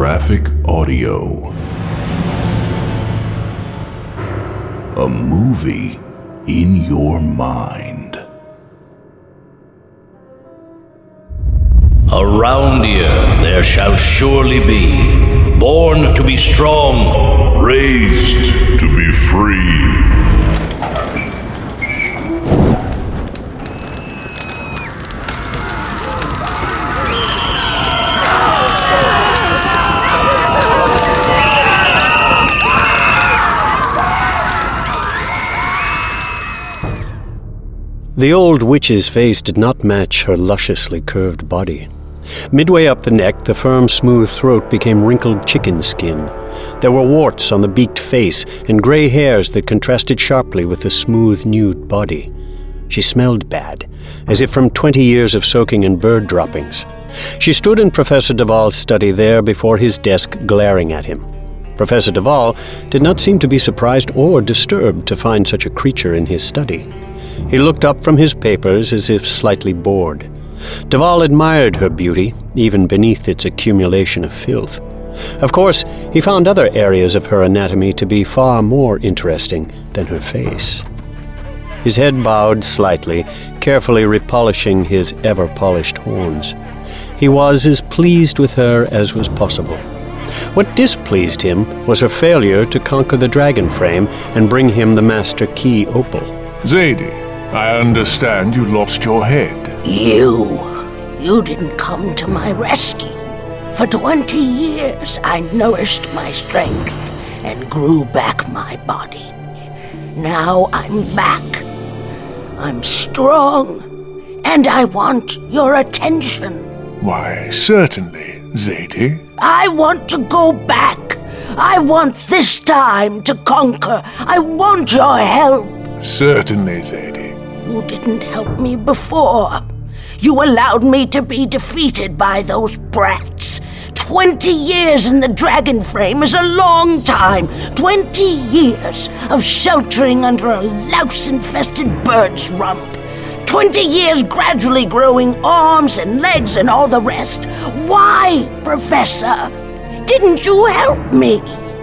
Graphic Audio. A movie in your mind. Around you there shall surely be, born to be strong, Raised to be free. The old witch's face did not match her lusciously curved body. Midway up the neck, the firm, smooth throat became wrinkled chicken skin. There were warts on the beaked face and gray hairs that contrasted sharply with the smooth, nude body. She smelled bad, as if from 20 years of soaking in bird droppings. She stood in Professor Duvall's study there before his desk, glaring at him. Professor Duvall did not seem to be surprised or disturbed to find such a creature in his study. He looked up from his papers as if slightly bored. Duvall admired her beauty, even beneath its accumulation of filth. Of course, he found other areas of her anatomy to be far more interesting than her face. His head bowed slightly, carefully repolishing his ever-polished horns. He was as pleased with her as was possible. What displeased him was her failure to conquer the dragon frame and bring him the Master Key Opal. Zadie, I understand you lost your head. You didn't come to my rescue. For 20 years I nourished my strength and grew back my body. Now I'm back. I'm strong, and I want your attention. Why, certainly, Zadie. I want to go back. I want this time to conquer. I want your help. Certainly, Zadie. You didn't help me before. You allowed me to be defeated by those brats. 20 years in the dragon frame is a long time. 20 years of sheltering under a louse-infested bird's rump. 20 years gradually growing arms and legs and all the rest. Why, Professor, didn't you help me?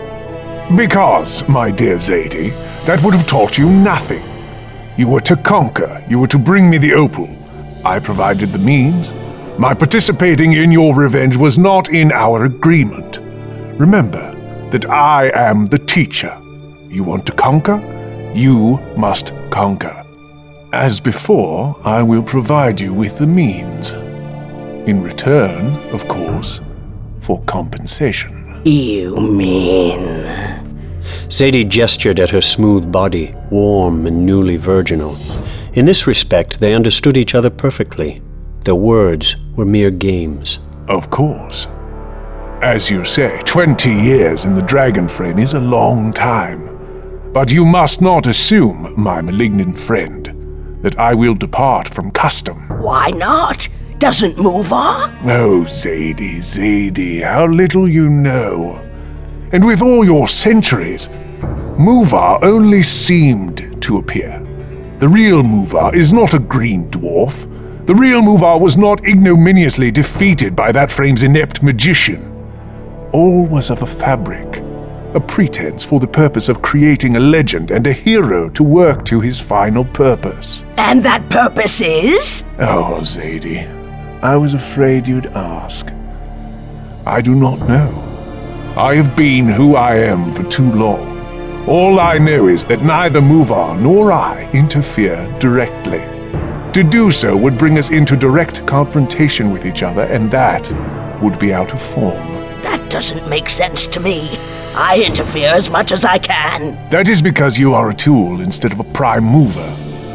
Because, my dear Zadie, that would have taught you nothing. You were to conquer. You were to bring me the opal. I provided the means. My participating in your revenge was not in our agreement. Remember that I am the teacher. You want to conquer? You must conquer. As before, I will provide you with the means. In return, of course, for compensation. You mean... Zadie gestured at her smooth body, warm and newly virginal. In this respect, they understood each other perfectly. Their words were mere games. Of course. As you say, 20 years in the dragon frame is a long time. But you must not assume, my malignant friend, that I will depart from custom. Why not? Doesn't Muvar? Oh, Zadie, how little you know. And with all your centuries, Muvar only seemed to appear. The real Muvar is not a green dwarf. The real Muvar was not ignominiously defeated by that frame's inept magician. All was of a fabric, a pretense for the purpose of creating a legend and a hero to work to his final purpose. And that purpose is? Oh, Zadie, I was afraid you'd ask. I do not know. I have been who I am for too long. All I know is that neither Muvar nor I interfere directly. To do so would bring us into direct confrontation with each other, and that would be out of form. That doesn't make sense to me. I interfere as much as I can. That is because you are a tool instead of a prime mover.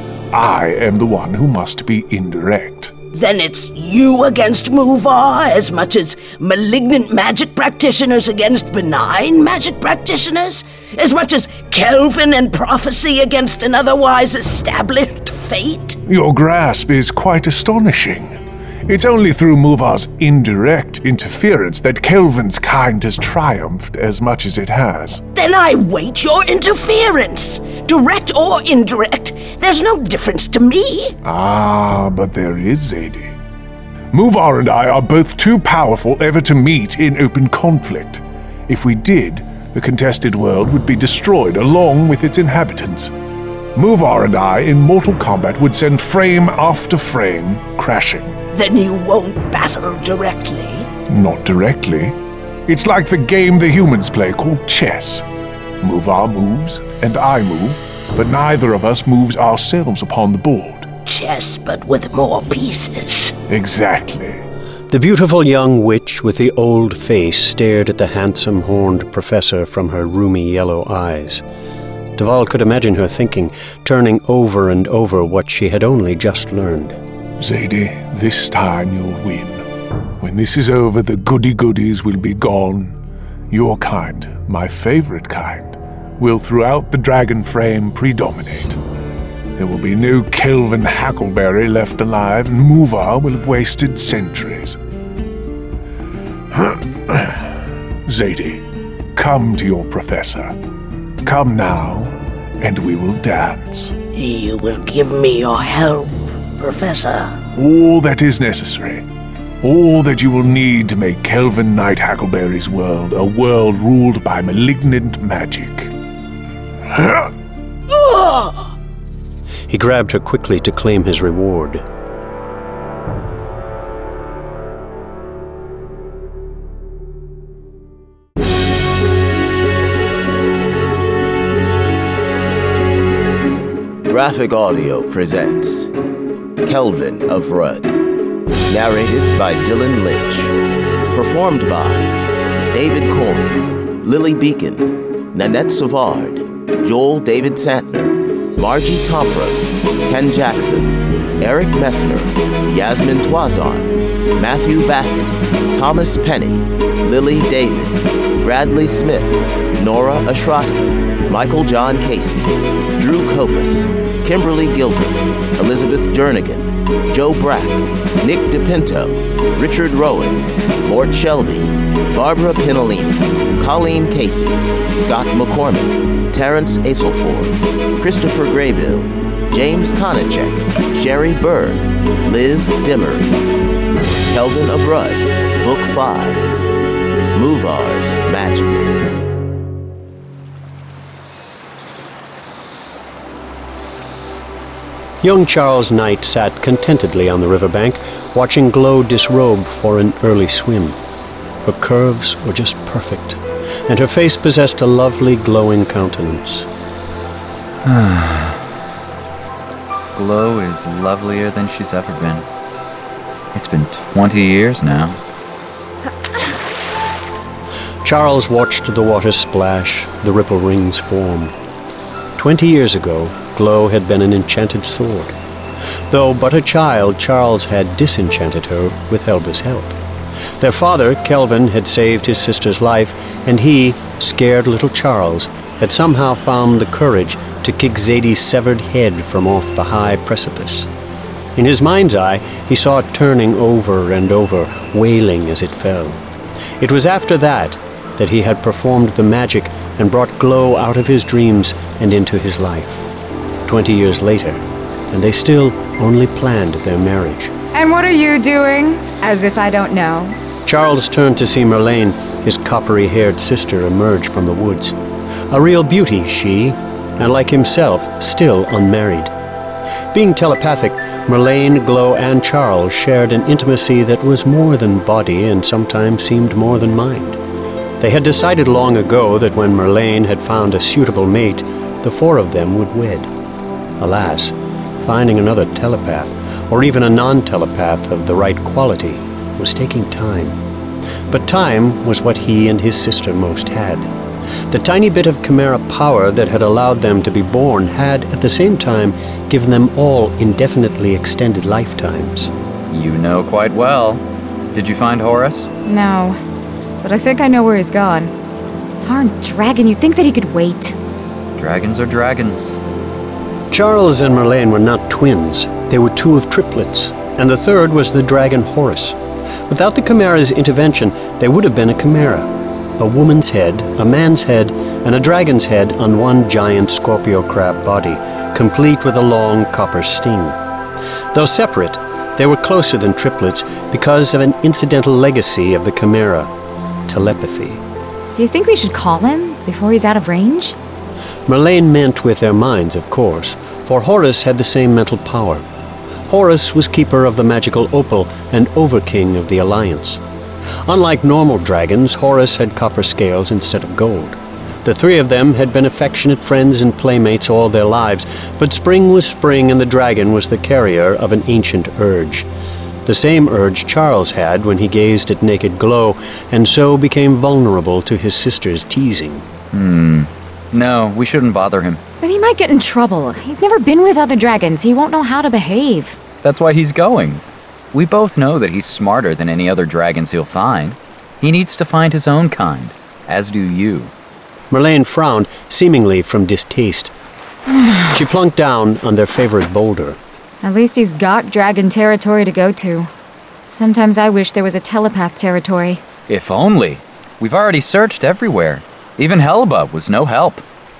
I am the one who must be indirect. Then it's you against Muvar as much as malignant magic practitioners against benign magic practitioners? As much as Kelvin and prophecy against an otherwise established fate? Your grasp is quite astonishing. It's only through Muvar's indirect interference that Kelvin's kind has triumphed as much as it has. Then I wait your interference. Direct or indirect, there's no difference to me. Ah, but there is, Zadie. Muvar and I are both too powerful ever to meet in open conflict. If we did, the contested world would be destroyed along with its inhabitants. Muvar and I in mortal combat would send frame after frame crashing. Then you won't battle directly? Not directly. It's like the game the humans play called chess. Muvar moves and I move, but neither of us moves ourselves upon the board. Chess, but with more pieces. Exactly. The beautiful young witch with the old face stared at the handsome horned professor from her rheumy yellow eyes. Duval could imagine her thinking, turning over and over what she had only just learned. Zadie, this time you'll win. When this is over, the goody-goodies will be gone. Your kind, my favorite kind, will throughout the dragon frame predominate. There will be no Kelvin Hackleberry left alive, and Muvar will have wasted centuries. Zadie, come to your professor. Come now, and we will dance. You will give me your help, Professor. All that is necessary. All that you will need to make Kelvin Knight Hackleberry's world a world ruled by malignant magic. He grabbed her quickly to claim his reward. Graphic Audio presents Kelvin of Rudd, narrated by Dylan Lynch, performed by David Korn, Lily Beacon, Nanette Savard, Joel David Santner, Margie Tompros, Ken Jackson, Eric Messner, Yasmin Twazon, Matthew Bassett, Thomas Penny, Lily David, Bradley Smith, Nora Ashrati, Michael John Casey, Drew Kopus, Kimberly Gilbert, Elizabeth Jernigan, Joe Brack, Nick DePinto, Richard Rowan, Mort Shelby, Barbara Pinolini, Colleen Casey, Scott McCormick, Terrence Aselford, Christopher Graybill, James Konachek, Sherry Berg, Liz Dimmery. Kelvin of Rudd, Book 5, Muvar's Magic. Young Charles Knight sat contentedly on the riverbank, watching Glow disrobe for an early swim. Her curves were just perfect, and her face possessed a lovely, glowing countenance. Glow is lovelier than she's ever been. It's been 20 years now. Charles watched the water splash, the ripple rings form. 20 years ago, Glow had been an enchanted sword. Though but a child, Charles had disenchanted her with Helba's help. Their father, Kelvin, had saved his sister's life, and he, scared little Charles, had somehow found the courage to kick Zadie's severed head from off the high precipice. In his mind's eye, he saw it turning over and over, wailing as it fell. It was after that he had performed the magic and brought Glow out of his dreams and into his life. 20 years later, and they still only planned their marriage. And what are you doing? As if I don't know. Charles turned to see Merlane, his coppery-haired sister, emerge from the woods. A real beauty, she, and like himself, still unmarried. Being telepathic, Merlane, Glow, and Charles shared an intimacy that was more than body and sometimes seemed more than mind. They had decided long ago that when Merlane had found a suitable mate, the four of them would wed. Alas, finding another telepath, or even a non-telepath of the right quality, was taking time. But time was what he and his sister most had. The tiny bit of chimera power that had allowed them to be born had, at the same time, given them all indefinitely extended lifetimes. You know quite well. Did you find Horace? No, but I think I know where he's gone. Darn dragon, you'd think that he could wait. Dragons are dragons. Charles and Merlane were not twins. They were two of triplets, and the third was the dragon Horus. Without the chimera's intervention, they would have been a chimera. A woman's head, a man's head, and a dragon's head on one giant Scorpio crab body, complete with a long copper sting. Though separate, They were closer than triplets because of an incidental legacy of the Chimera, telepathy. Do you think we should call him before he's out of range? Merlane meant with their minds, of course, for Horus had the same mental power. Horus was keeper of the magical opal and overking of the Alliance. Unlike normal dragons, Horus had copper scales instead of gold. The three of them had been affectionate friends and playmates all their lives, but spring was spring and the dragon was the carrier of an ancient urge. The same urge Charles had when he gazed at naked Glow, and so became vulnerable to his sister's teasing. No, we shouldn't bother him. But he might get in trouble. He's never been with other dragons. He won't know how to behave. That's why he's going. We both know that he's smarter than any other dragons he'll find. He needs to find his own kind, as do you. Merlane frowned, seemingly from distaste. She plunked down on their favorite boulder. At least he's got dragon territory to go to. Sometimes I wish there was a telepath territory. If only. We've already searched everywhere. Even Helba was no help.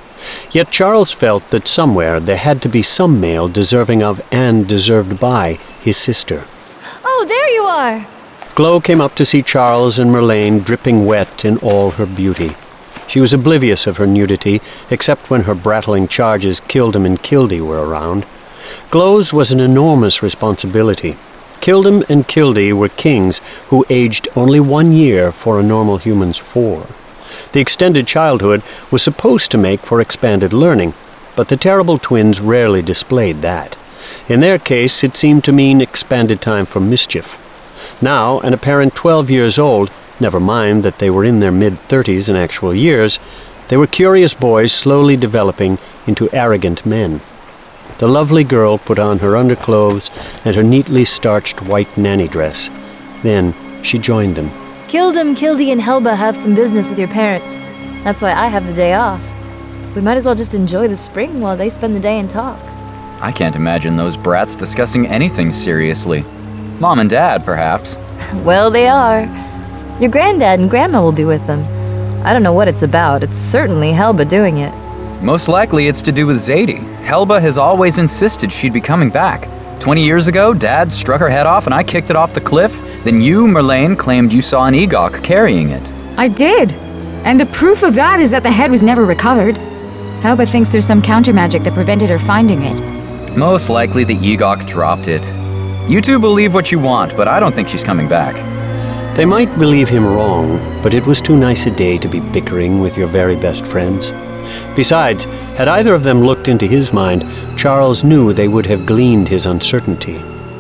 Yet Charles felt that somewhere there had to be some male deserving of and deserved by his sister. Oh, there you are! Glow came up to see Charles and Merlane dripping wet in all her beauty. She was oblivious of her nudity, except when her brattling charges Kildum and Kildy were around. Glow's was an enormous responsibility. Kildum and Kildy were kings who aged only 1 year for a normal human's 4. The extended childhood was supposed to make for expanded learning, but the terrible twins rarely displayed that. In their case, it seemed to mean expanded time for mischief. Now, an apparent 12 years old, never mind that they were in their mid-30s in actual years, they were curious boys slowly developing into arrogant men. The lovely girl put on her underclothes and her neatly starched white nanny dress. Then she joined them. Kildum, Kildy, and Helba have some business with your parents. That's why I have the day off. We might as well just enjoy the spring while they spend the day and talk. I can't imagine those brats discussing anything seriously. Mom and Dad, perhaps. Well, they are. Your granddad and grandma will be with them. I don't know what it's about. It's certainly Helba doing it. Most likely it's to do with Zadie. Helba has always insisted she'd be coming back. 20 years ago, Dad struck her head off and I kicked it off the cliff. Then you, Merlane, claimed you saw an Egok carrying it. I did. And the proof of that is that the head was never recovered. Helba thinks there's some counter-magic that prevented her finding it. Most likely the Egok dropped it. You two believe what you want, but I don't think she's coming back. They might believe him wrong, but it was too nice a day to be bickering with your very best friends. Besides, had either of them looked into his mind, Charles knew they would have gleaned his uncertainty.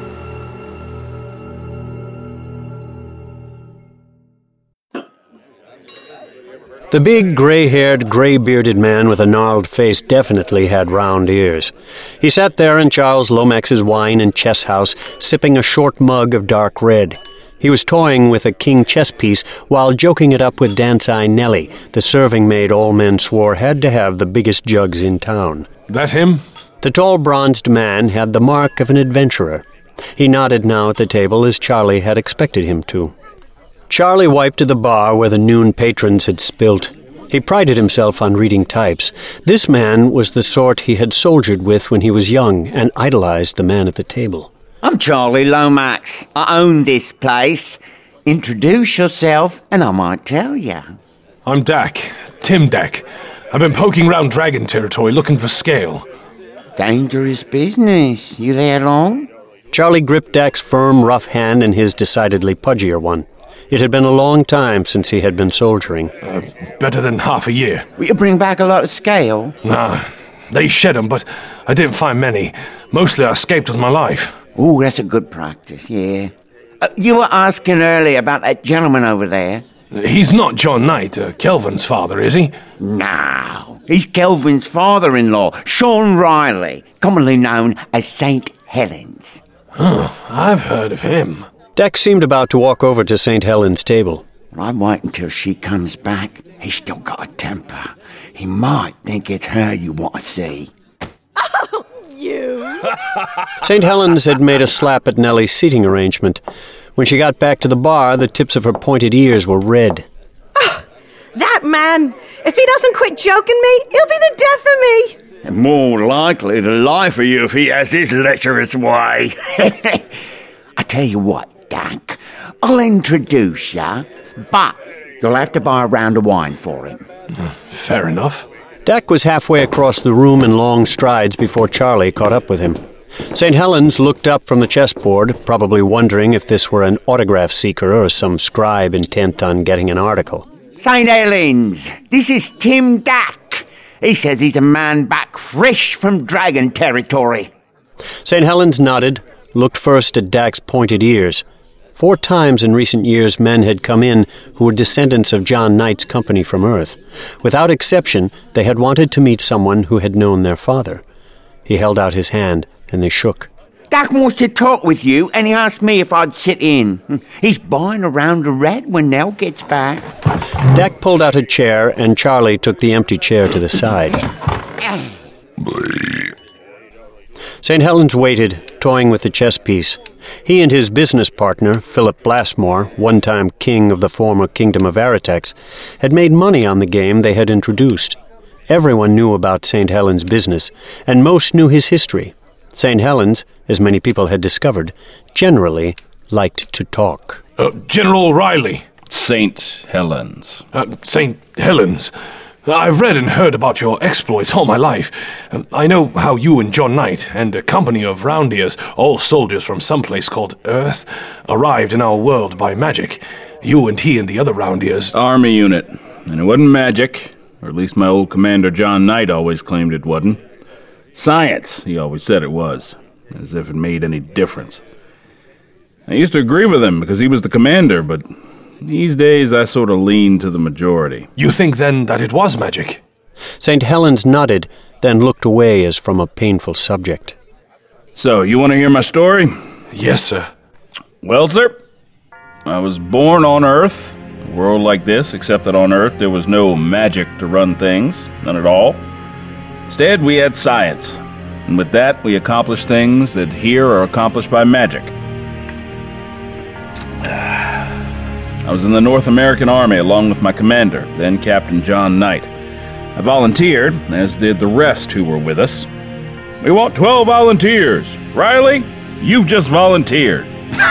The big, gray-haired, gray-bearded man with a gnarled face definitely had round ears. He sat there in Charles Lomax's wine and chess house, sipping a short mug of dark red. He was toying with a king chess piece while joking it up with Dance-Eye Nellie, the serving maid all men swore had to have the biggest jugs in town. That him? The tall, bronzed man had the mark of an adventurer. He nodded now at the table as Charlie had expected him to. Charlie wiped at the bar where the noon patrons had spilt. He prided himself on reading types. This man was the sort he had soldiered with when he was young and idolized the man at the table. I'm Charlie Lomax. I own this place. Introduce yourself and I might tell you. I'm Dak. Tim Dak. I've been poking round dragon territory looking for scale. Dangerous business. You there long? Charlie gripped Dak's firm, rough hand in his decidedly pudgier one. It had been a long time since he had been soldiering. Better than half a year. Will you bring back a lot of scale? Nah, they shed 'em, but I didn't find many. Mostly I escaped with my life. Oh, that's a good practice, yeah. You were asking earlier about that gentleman over there. He's not John Knight, Kelvin's father, is he? No, he's Kelvin's father-in-law, Sean Riley, commonly known as St. Helens. Oh, I've heard of him. Dak seemed about to walk over to St. Helen's table. Well, I'd wait until she comes back. He's still got a temper. He might think it's her you want to see. Oh, you! St. Helens had made a slap at Nellie's seating arrangement. When she got back to the bar, the tips of her pointed ears were red. Oh, that man! If he doesn't quit joking me, he'll be the death of me! And more likely the life of you if he has his lecherous way. I tell you what, Dak, I'll introduce ya, but you'll have to buy a round of wine for him. Fair enough. Dak was halfway across the room in long strides before Charlie caught up with him. St. Helens looked up from the chessboard, probably wondering if this were an autograph seeker or some scribe intent on getting an article. St. Helens, this is Tim Dak. He says he's a man back fresh from dragon territory. St. Helens nodded, looked first at Dak's pointed ears. 4 times in recent years men had come in who were descendants of John Knight's company from Earth. Without exception, they had wanted to meet someone who had known their father. He held out his hand, and they shook. Dak wants to talk with you, and he asked me if I'd sit in. He's buying a round of red when Nell gets back. Dak pulled out a chair, and Charlie took the empty chair to the side. St. Helens waited, toying with the chess piece. He and his business partner, Philip Blastmore, one-time king of the former Kingdom of Aratex, had made money on the game they had introduced. Everyone knew about St. Helens' business, and most knew his history. St. Helens, as many people had discovered, generally liked to talk. General Riley. St. Helens. St. Helens. I've read and heard about your exploits all my life. I know how you and John Knight and a company of Roundiers, all soldiers from some place called Earth, arrived in our world by magic. You and he and the other Roundiers... Army unit. And it wasn't magic, or at least my old commander John Knight always claimed it wasn't. Science, he always said it was, as if it made any difference. I used to agree with him because he was the commander, but these days I sort of lean to the majority. You think then that it was magic? St. Helens nodded, then looked away as from a painful subject. So, you want to hear my story? Yes, sir. Well, sir, I was born on Earth, a world like this, except that on Earth there was no magic to run things, none at all. Instead, we had science, and with that we accomplished things that here are accomplished by magic. I was in the North American Army along with my commander, then Captain John Knight. I volunteered, as did the rest who were with us. We want 12 volunteers. Riley, you've just volunteered.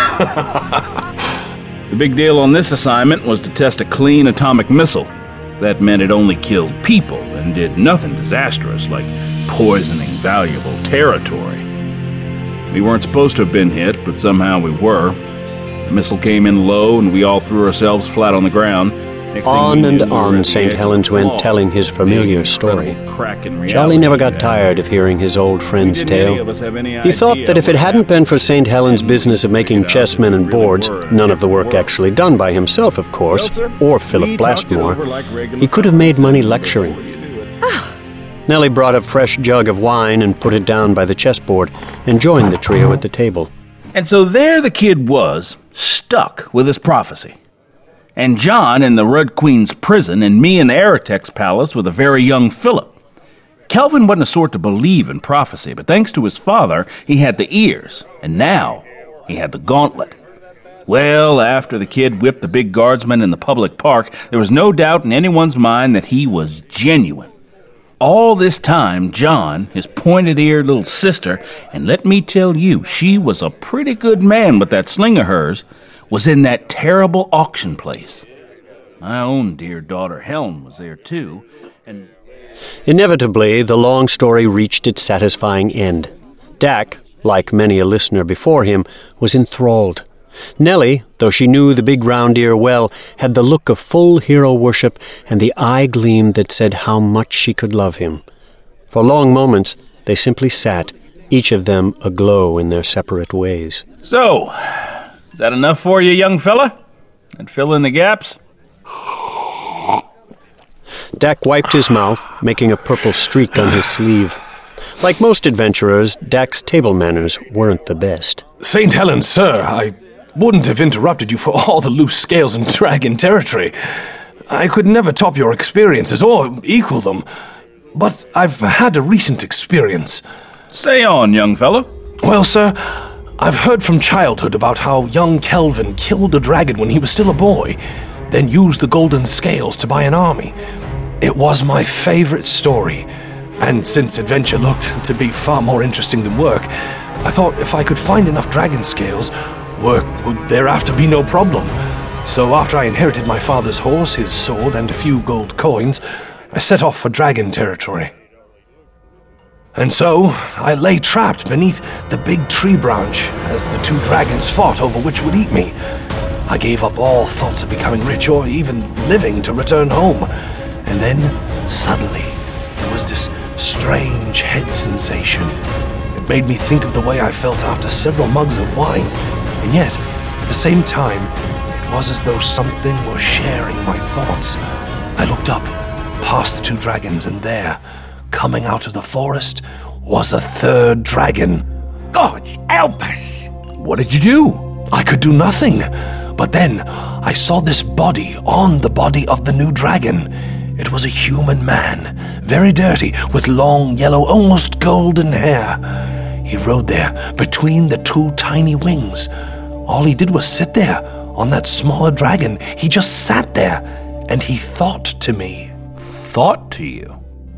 The big deal on this assignment was to test a clean atomic missile. That meant it only killed people and did nothing disastrous like poisoning valuable territory. We weren't supposed to have been hit, but somehow we were. The missile came in low, and we all threw ourselves flat on the ground. On and on St. Helens went telling his familiar story. Charlie never got tired of hearing his old friend's tale. He thought that if it hadn't been for St. Helens' business of making chessmen and boards, none of the work actually done by himself, of course, or Philip Blastmore, he could have made money lecturing. Nellie brought a fresh jug of wine and put it down by the chessboard and joined the trio at the table. And so there the kid was, stuck with his prophecy. And John in the Red Queen's prison, and me in the Aratex palace with a very young Philip. Kelvin wasn't a sort to believe in prophecy, but thanks to his father, he had the ears, and now he had the gauntlet. Well, after the kid whipped the big guardsman in the public park, there was no doubt in anyone's mind that he was genuine. All this time, John, his pointed-eared little sister, and let me tell you, she was a pretty good man with that sling of hers, was in that terrible auction place. My own dear daughter Helen was there too, and... Inevitably, the long story reached its satisfying end. Dak, like many a listener before him, was enthralled. Nellie, though she knew the big round ear well, had the look of full hero worship and the eye gleam that said how much she could love him. For long moments, they simply sat, each of them aglow in their separate ways. So, is that enough for you, young fella? And fill in the gaps? Dak wiped his mouth, making a purple streak on his sleeve. Like most adventurers, Dak's table manners weren't the best. St. Helens, sir, I wouldn't have interrupted you for all the loose scales in dragon territory. I could never top your experiences or equal them. But I've had a recent experience. Say on, young fella. Well, sir, I've heard from childhood about how young Kelvin killed a dragon when he was still a boy, then used the golden scales to buy an army. It was my favorite story, and since adventure looked to be far more interesting than work, I thought if I could find enough dragon scales, work would thereafter be no problem. So after I inherited my father's horse, his sword, and a few gold coins, I set off for dragon territory. And so, I lay trapped beneath the big tree branch as the two dragons fought over which would eat me. I gave up all thoughts of becoming rich or even living to return home. And then, suddenly, there was this strange head sensation. It made me think of the way I felt after several mugs of wine. And yet, at the same time, it was as though something were sharing my thoughts. I looked up, past the two dragons, and there, coming out of the forest, was a third dragon. God help us! What did you do? I could do nothing. But then, I saw this body on the body of the new dragon. It was a human man, very dirty, with long, yellow, almost golden hair. He rode there, between the two tiny wings. All he did was sit there, on that smaller dragon. He just sat there, and he thought to me. Thought to you?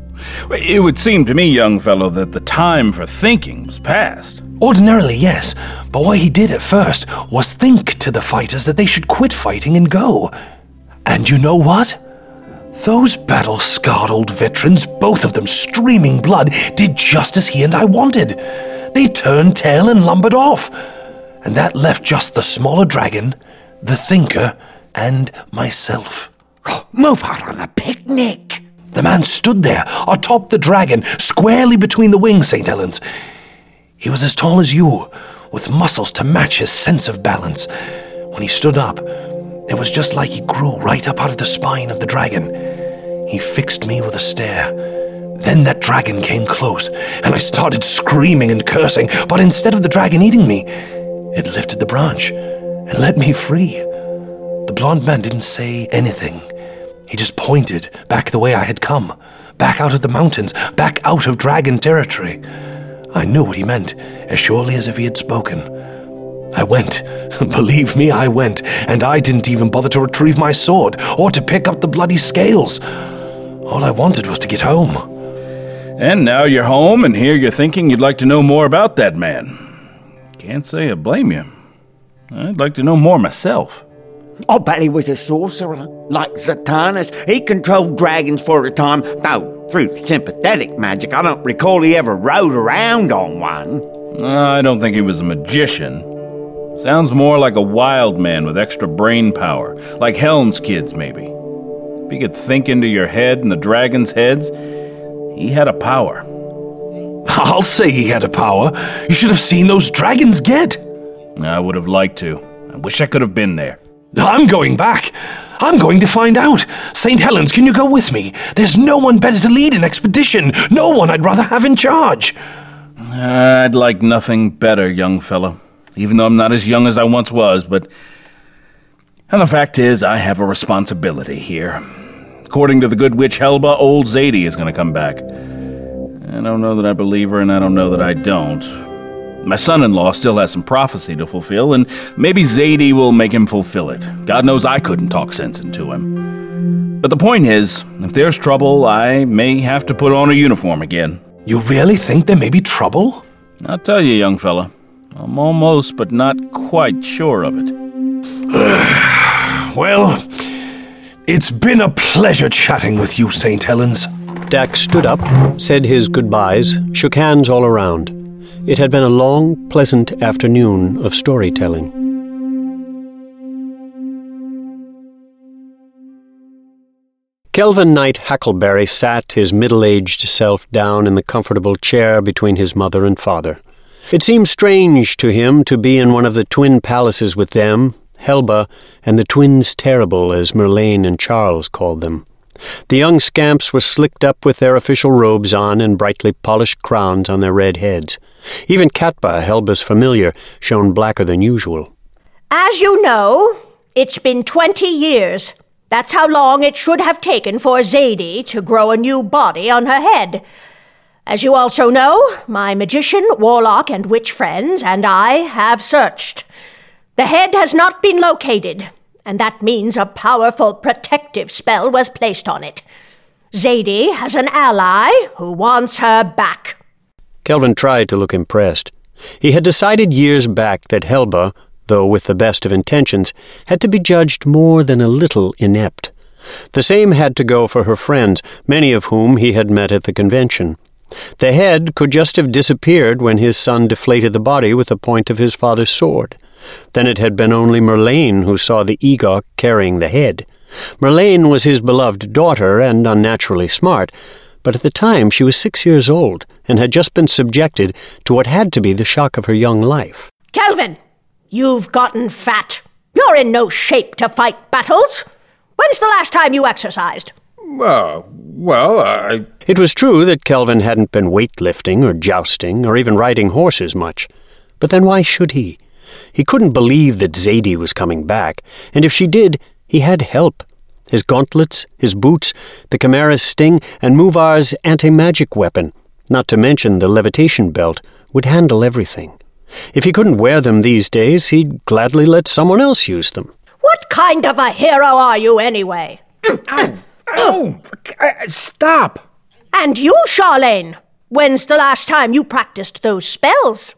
It would seem to me, young fellow, that the time for thinking was past. Ordinarily, yes, but what he did at first was think to the fighters that they should quit fighting and go. And you know what? Those battle-scarred old veterans, both of them streaming blood, did just as he and I wanted. They turned tail and lumbered off. And that left just the smaller dragon, the thinker, and myself. Move out on a picnic! The man stood there, atop the dragon, squarely between the wings, St. Helens. He was as tall as you, with muscles to match his sense of balance. When he stood up, it was just like he grew right up out of the spine of the dragon. He fixed me with a stare. Then that dragon came close, and I started screaming and cursing, but instead of the dragon eating me, it lifted the branch and let me free. The blond man didn't say anything. He just pointed back the way I had come, back out of the mountains, back out of dragon territory. I knew what he meant, as surely as if he had spoken. I went. Believe me, I went, and I didn't even bother to retrieve my sword or to pick up the bloody scales. All I wanted was to get home. And now you're home, and here you're thinking you'd like to know more about that man. Can't say I blame you. I'd like to know more myself. I bet he was a sorcerer, like Zatannas. He controlled dragons for a time, though through sympathetic magic, I don't recall he ever rode around on one. I don't think he was a magician. Sounds more like a wild man with extra brain power, like Helm's kids, maybe. If he could think into your head and the dragons' heads, he had a power. I'll say he had a power. You should have seen those dragons get. I would have liked to. I wish I could have been there. I'm going back. I'm going to find out. St. Helens, can you go with me? There's no one better to lead an expedition. No one I'd rather have in charge. I'd like nothing better, young fellow. Even though I'm not as young as I once was, but... And the fact is, I have a responsibility here. According to the good witch Helba, old Zadie is going to come back. I don't know that I believe her, and I don't know that I don't. My son-in-law still has some prophecy to fulfill, and maybe Zadie will make him fulfill it. God knows I couldn't talk sense into him. But the point is, if there's trouble, I may have to put on a uniform again. You really think there may be trouble? I'll tell you, young fella. I'm almost, but not quite sure of it. Well, it's been a pleasure chatting with you, St. Helens. Dak stood up, said his goodbyes, shook hands all around. It had been a long, pleasant afternoon of storytelling. Kelvin Knight Hackleberry sat his middle-aged self down in the comfortable chair between his mother and father. It seemed strange to him to be in one of the twin palaces with them, Helba, and the twins terrible, as Merlane and Charles called them. The young scamps were slicked up with their official robes on and brightly polished crowns on their red heads. Even Katba, Helba's familiar, shone blacker than usual. As you know, it's been 20 years. That's how long it should have taken for Zadie to grow a new body on her head. As you also know, my magician, warlock, and witch friends and I have searched. The head has not been located, and that means a powerful protective spell was placed on it. Zadie has an ally who wants her back. Kelvin tried to look impressed. He had decided years back that Helba, though with the best of intentions, had to be judged more than a little inept. The same had to go for her friends, many of whom he had met at the convention. The head could just have disappeared when his son deflated the body with the point of his father's sword. Then it had been only Merlane who saw the Egok carrying the head. Merlane was his beloved daughter and unnaturally smart, but at the time she was 6 years old and had just been subjected to what had to be the shock of her young life. Kelvin, you've gotten fat. You're in no shape to fight battles. When's the last time you exercised? It was true that Kelvin hadn't been weightlifting or jousting or even riding horses much. But then why should he? He couldn't believe that Zadie was coming back, and if she did, he had help. His gauntlets, his boots, the Chimera's sting, and Muvar's anti-magic weapon, not to mention the levitation belt, would handle everything. If he couldn't wear them these days, he'd gladly let someone else use them. What kind of a hero are you anyway? Stop! And you, Charlene, when's the last time you practiced those spells?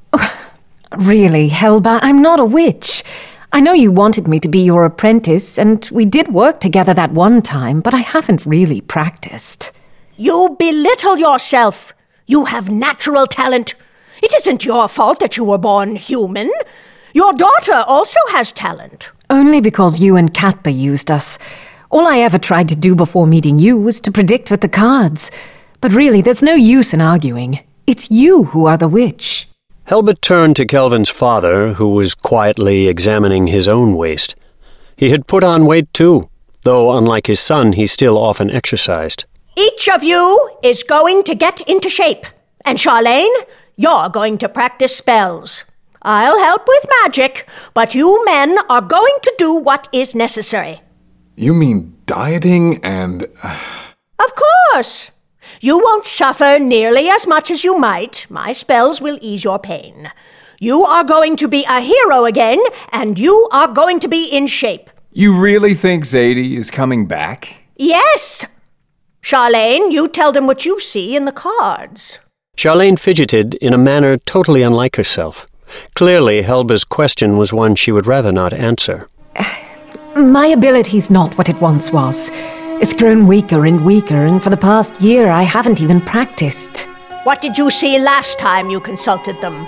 Really, Helba, I'm not a witch. I know you wanted me to be your apprentice, and we did work together that one time, but I haven't really practiced. You belittle yourself. You have natural talent. It isn't your fault that you were born human. Your daughter also has talent. Only because you and Katba used us. All I ever tried to do before meeting you was to predict with the cards. But really, there's no use in arguing. It's you who are the witch. Helba turned to Kelvin's father, who was quietly examining his own waist. He had put on weight too, though unlike his son, he still often exercised. Each of you is going to get into shape. And Charlene, you're going to practice spells. I'll help with magic, but you men are going to do what is necessary. You mean dieting and... Of course! You won't suffer nearly as much as you might. My spells will ease your pain. You are going to be a hero again, and you are going to be in shape. You really think Zadie is coming back? Yes! Charlene, you tell them what you see in the cards. Charlene fidgeted in a manner totally unlike herself. Clearly, Helba's question was one she would rather not answer. My ability's not what it once was. It's grown weaker and weaker, and for the past year I haven't even practiced. What did you see last time you consulted them?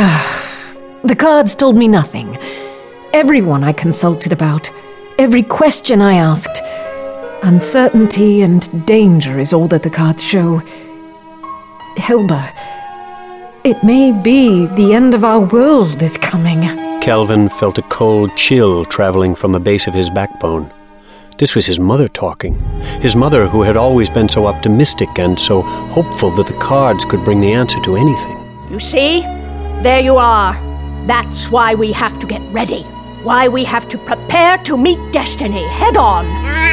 The cards told me nothing. Everyone I consulted about, every question I asked. Uncertainty and danger is all that the cards show. Helba, it may be the end of our world is coming. Kelvin felt a cold chill traveling from the base of his backbone. This was his mother talking. His mother who had always been so optimistic and so hopeful that the cards could bring the answer to anything. You see? There you are. That's why we have to get ready. Why we have to prepare to meet destiny head on.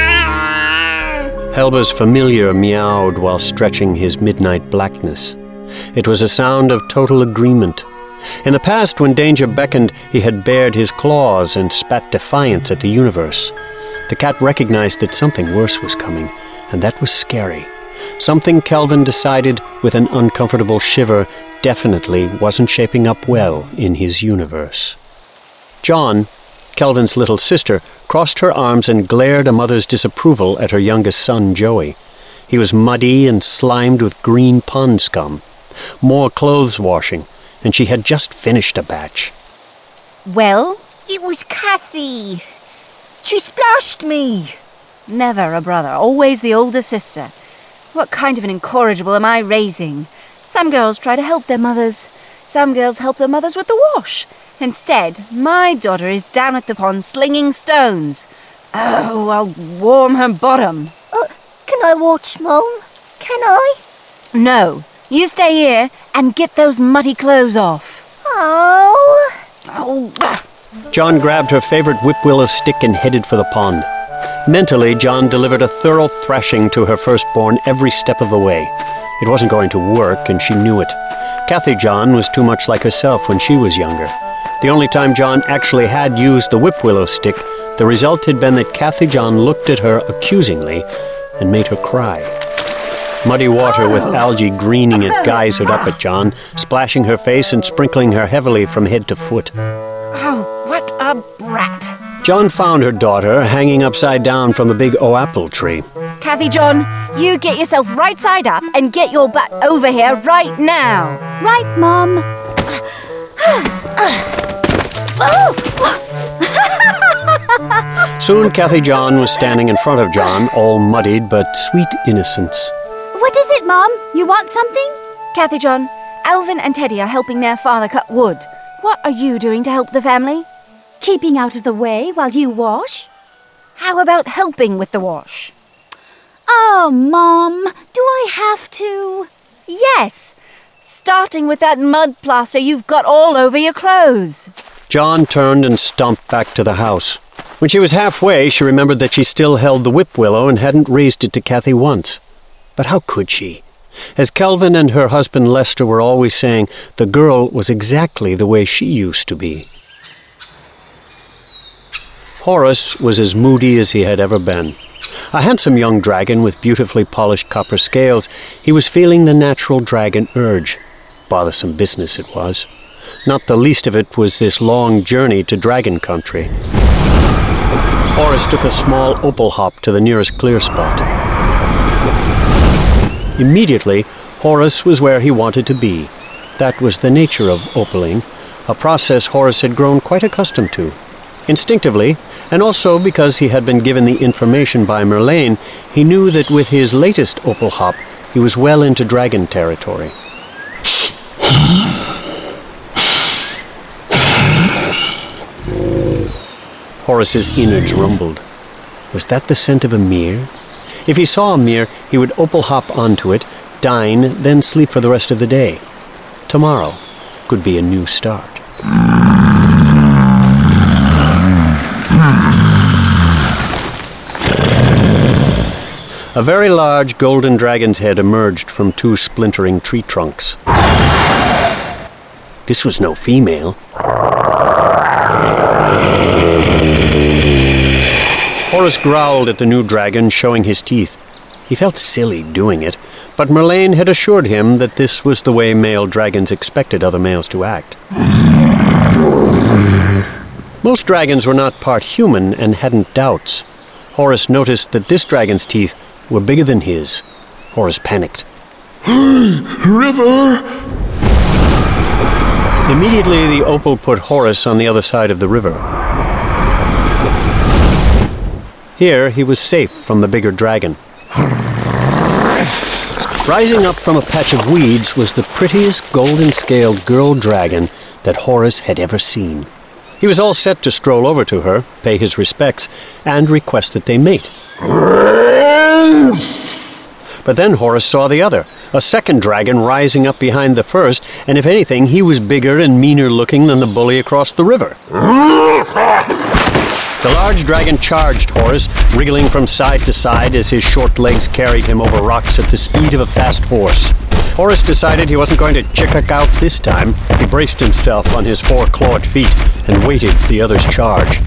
Helba's familiar meowed while stretching his midnight blackness. It was a sound of total agreement. In the past, when danger beckoned, he had bared his claws and spat defiance at the universe. The cat recognized that something worse was coming, and that was scary. Something, Kelvin decided with an uncomfortable shiver, definitely wasn't shaping up well in his universe. John, Kelvin's little sister, crossed her arms and glared a mother's disapproval at her youngest son, Joey. He was muddy and slimed with green pond scum. More clothes washing, and she had just finished a batch. Well, it was Kathy. She splashed me. Never a brother, always the older sister. What kind of an incorrigible am I raising? Some girls try to help their mothers. Some girls help their mothers with the wash. Instead, my daughter is down at the pond slinging stones. Oh, I'll warm her bottom. Can I watch, Mum? Can I? No, you stay here and get those muddy clothes off. Oh. John grabbed her favorite whip-willow stick and headed for the pond. Mentally, John delivered a thorough thrashing to her firstborn every step of the way. It wasn't going to work, and she knew it. Kathy John was too much like herself when she was younger. The only time John actually had used the whip-willow stick, the result had been that Kathy John looked at her accusingly and made her cry. Muddy water with algae greening it geysered up at John, splashing her face and sprinkling her heavily from head to foot. Oh, John found her daughter hanging upside down from a big apple tree. Kathy John, you get yourself right side up and get your butt over here right now. Right, Mum? Soon Kathy John was standing in front of John, all muddied but sweet innocence. What is it, Mum? You want something? Kathy John, Alvin and Teddy are helping their father cut wood. What are you doing to help the family? Keeping out of the way while you wash? How about helping with the wash? Oh, Mom, do I have to? Yes, starting with that mud plaster you've got all over your clothes. John turned and stomped back to the house. When she was halfway, she remembered that she still held the whip willow and hadn't raised it to Kathy once. But how could she? As Kelvin and her husband Lester were always saying, the girl was exactly the way she used to be. Horace was as moody as he had ever been. A handsome young dragon with beautifully polished copper scales, he was feeling the natural dragon urge. Bothersome business it was. Not the least of it was this long journey to dragon country. Horace took a small opal hop to the nearest clear spot. Immediately, Horace was where he wanted to be. That was the nature of opaling, a process Horace had grown quite accustomed to. Instinctively, and also because he had been given the information by Merlane, he knew that with his latest opal hop, he was well into dragon territory. Horace's innards rumbled. Was that the scent of a mere? If he saw a mere, he would opal hop onto it, dine, then sleep for the rest of the day. Tomorrow could be a new start. A very large golden dragon's head emerged from two splintering tree trunks. This was no female. Horace growled at the new dragon, showing his teeth. He felt silly doing it, but Merlane had assured him that this was the way male dragons expected other males to act. Most dragons were not part human and hadn't doubts. Horace noticed that this dragon's teeth were bigger than his. Horace panicked. River! Immediately, the opal put Horace on the other side of the river. Here, he was safe from the bigger dragon. Rising up from a patch of weeds was the prettiest golden-scaled girl dragon that Horace had ever seen. He was all set to stroll over to her, pay his respects, and request that they mate. But then Horace saw the other, a second dragon rising up behind the first, and if anything, he was bigger and meaner looking than the bully across the river. The large dragon charged Horace, wriggling from side to side as his short legs carried him over rocks at the speed of a fast horse. Horace decided he wasn't going to chick out this time. He braced himself on his four-clawed feet and waited the other's charge.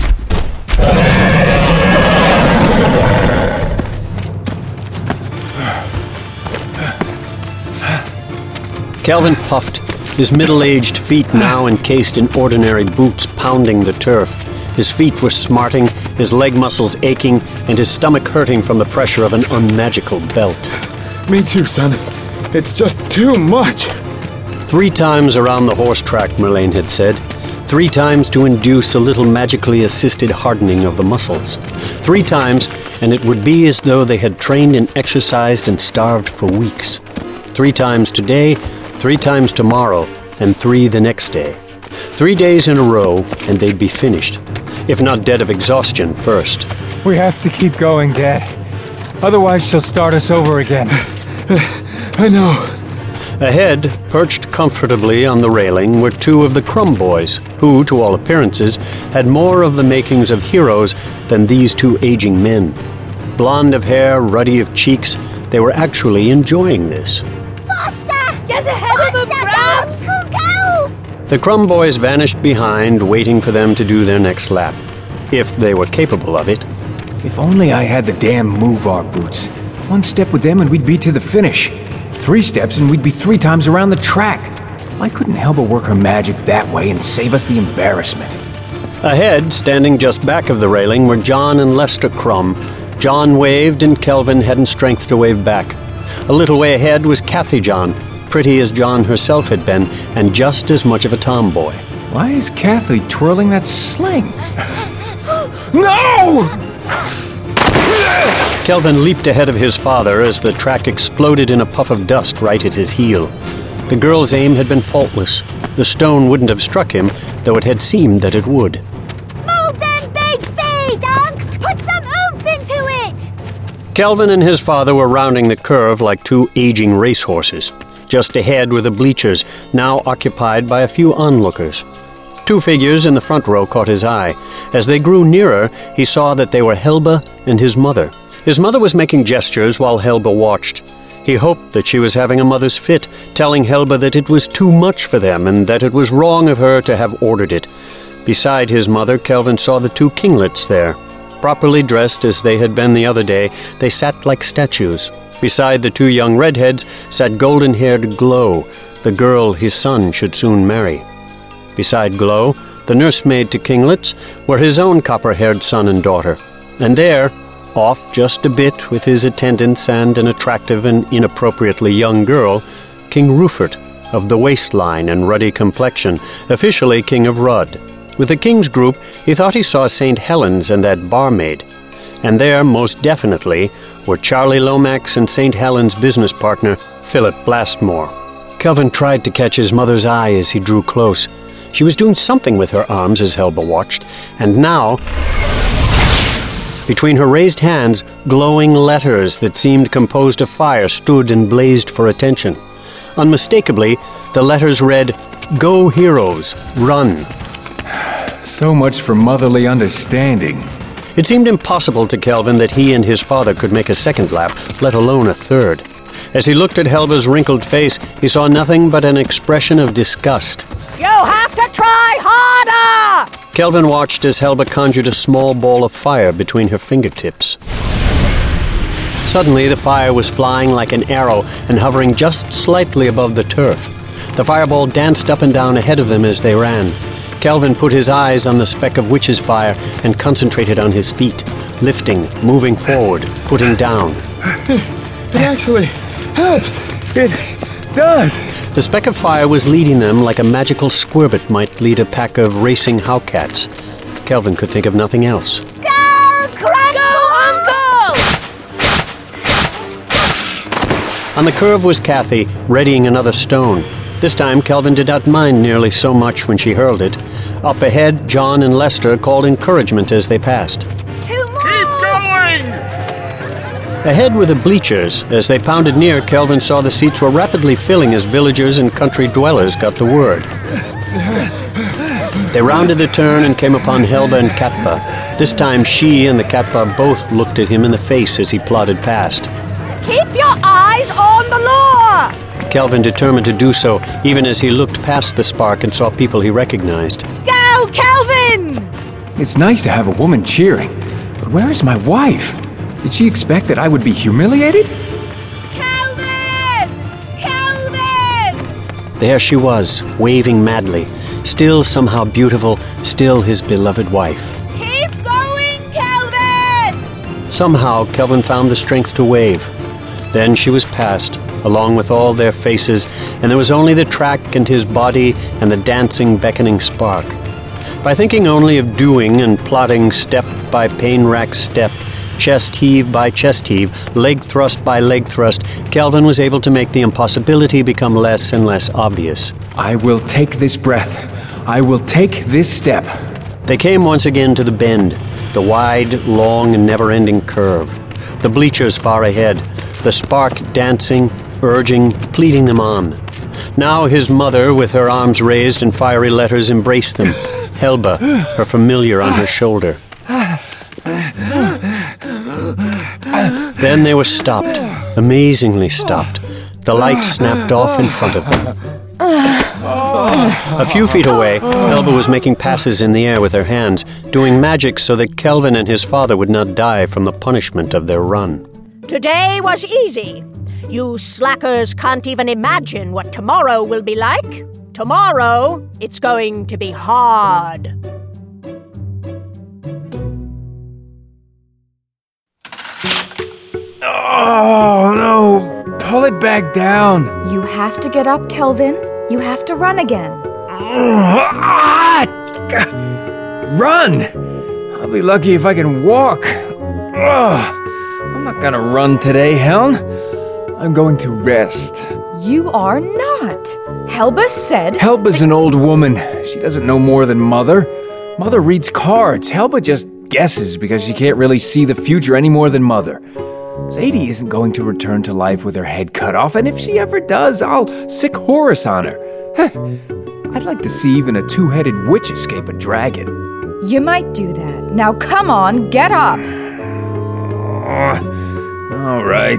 Kelvin puffed, his middle-aged feet now encased in ordinary boots pounding the turf. His feet were smarting, his leg muscles aching, and his stomach hurting from the pressure of an unmagical belt. Me too, son. It's just too much. 3 times around the horse track, Merlane had said. 3 times to induce a little magically assisted hardening of the muscles. 3 times, and it would be as though they had trained and exercised and starved for weeks. 3 times today, 3 times tomorrow, and 3 the next day. 3 days in a row, and they'd be finished. If not dead of exhaustion first. We have to keep going, Dad. Otherwise, she'll start us over again. I know. Ahead, perched comfortably on the railing, were 2 of the Crumb Boys, who, to all appearances, had more of the makings of heroes than these 2 aging men. Blonde of hair, ruddy of cheeks, they were actually enjoying this. Faster! Get ahead of them, Crabs! Go! The Crumb Boys vanished behind, waiting for them to do their next lap, if they were capable of it. If only I had the damn move-our boots. 1 step with them and we'd be to the finish. 3 steps and we'd be 3 times around the track. Why couldn't Helba work her magic that way and save us the embarrassment? Ahead, standing just back of the railing, were John and Lester Crum. John waved and Kelvin hadn't strength to wave back. A little way ahead was Kathy John, pretty as John herself had been, and just as much of a tomboy. Why is Kathy twirling that sling? No! Kelvin leaped ahead of his father as the track exploded in a puff of dust right at his heel. The girl's aim had been faultless. The stone wouldn't have struck him, though it had seemed that it would. Move them big feet, Unc! Put some oomph into it! Kelvin and his father were rounding the curve like two aging racehorses. Just ahead were the bleachers, now occupied by a few onlookers. Two figures in the front row caught his eye. As they grew nearer, he saw that they were Helba and his mother. His mother was making gestures while Helba watched. He hoped that she was having a mother's fit, telling Helba that it was too much for them and that it was wrong of her to have ordered it. Beside his mother, Kelvin saw the two kinglets there. Properly dressed as they had been the other day, they sat like statues. Beside the two young redheads sat golden-haired Glow, the girl his son should soon marry. Beside Glow, the nursemaid to Kinglets, were his own copper-haired son and daughter. And there, off just a bit with his attendants and an attractive and inappropriately young girl, King Rupert, of the waistline and ruddy complexion, officially King of Rudd. With the king's group, he thought he saw St. Helens and that barmaid. And there, most definitely, were Charlie Lomax and St. Helens' business partner, Philip Blastmore. Kelvin tried to catch his mother's eye as he drew close. She was doing something with her arms as Helba watched, and now, between her raised hands, glowing letters that seemed composed of fire stood and blazed for attention. Unmistakably, the letters read, "Go Heroes, Run." So much for motherly understanding. It seemed impossible to Kelvin that he and his father could make a second lap, let alone a third. As he looked at Helba's wrinkled face, he saw nothing but an expression of disgust. You have to try harder! Kelvin watched as Helba conjured a small ball of fire between her fingertips. Suddenly, the fire was flying like an arrow and hovering just slightly above the turf. The fireball danced up and down ahead of them as they ran. Kelvin put his eyes on the speck of witch's fire and concentrated on his feet, lifting, moving forward, putting down. It actually helps. It does. The speck of fire was leading them like a magical squirbet might lead a pack of racing howcats. Kelvin could think of nothing else. Go, Uncle! On the curve was Kathy, readying another stone. This time, Kelvin did not mind nearly so much when she hurled it. Up ahead, John and Lester called encouragement as they passed. Two more! Keep going! Ahead were the bleachers. As they pounded near, Kelvin saw the seats were rapidly filling as villagers and country dwellers got the word. They rounded the turn and came upon Helba and Katpa. This time she and the Katpa both looked at him in the face as he plodded past. Keep your eyes on the lure! Kelvin determined to do so, even as he looked past the spark and saw people he recognized. Go, Kelvin! It's nice to have a woman cheering, but where is my wife? Did she expect that I would be humiliated? Kelvin! Kelvin! There she was, waving madly, still somehow beautiful, still his beloved wife. Keep going, Kelvin! Somehow, Kelvin found the strength to wave. Then she was past, along with all their faces, and there was only the track and his body and the dancing, beckoning spark. By thinking only of doing and plodding step by pain-racked step, chest heave by chest heave, leg thrust by leg thrust, Kelvin was able to make the impossibility become less and less obvious. I will take this breath. I will take this step. They came once again to the bend, the wide, long, and never-ending curve. The bleachers far ahead, the spark dancing, urging, pleading them on. Now his mother, with her arms raised and fiery letters, embraced them. Helba, her familiar on her shoulder. Then they were stopped, amazingly stopped. The light snapped off in front of them. A few feet away, Helba was making passes in the air with her hands, doing magic so that Kelvin and his father would not die from the punishment of their run. Today was easy. You slackers can't even imagine what tomorrow will be like. Tomorrow, it's going to be hard. pull it back down. You have to get up, Kelvin. You have to run again. Run! I'll be lucky if I can walk. I'm not gonna run today, Helm. I'm going to rest. You are not. Helba said... Helba's an old woman. She doesn't know more than Mother. Mother reads cards. Helba just guesses because she can't really see the future any more than Mother. Zadie isn't going to return to life with her head cut off, and if she ever does, I'll sick Horus on her. I'd like to see even a two-headed witch escape a dragon. You might do that. Now come on, get up. All right.